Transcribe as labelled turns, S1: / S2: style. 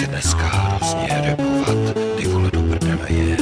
S1: dneska hrozně repovat, ty vole do prdele je.